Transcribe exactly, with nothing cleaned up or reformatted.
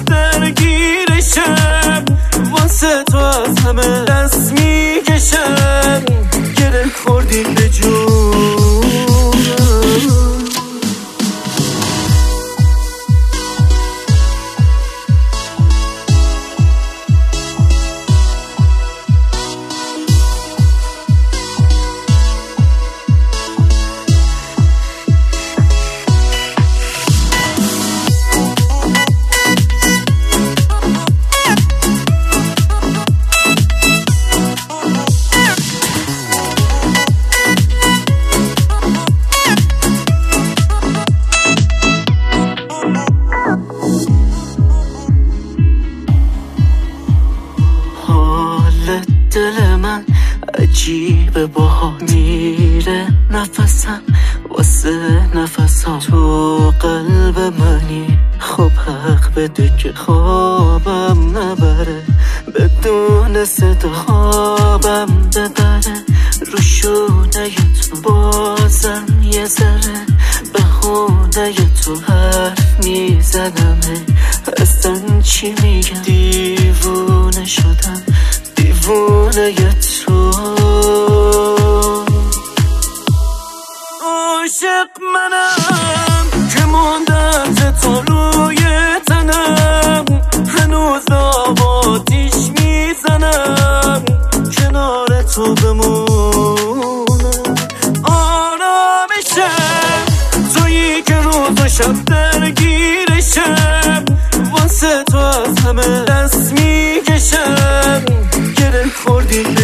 شب درگیرشم، واسه تو از همه دست میکشم، گره خوردی به جونم. دل من عجیبه باها میره نفسم واسه نفسم، تو قلب منی خب حق بده که خوابم نبره، بدون صدا خوابم ببره، رو شونه تو بازم یه ذره بهونه تو حرف میزنم، اصلا چی میگم دیوونه شدم، دیوونه تو. عاشق منم که موندم تو روی تنم، هنوز آبادیش میزنم، کنار تو بمونم. آرامشم تویی که روز و شب درگیرشم، واسه تو از همه دست میکشم، گره خوردی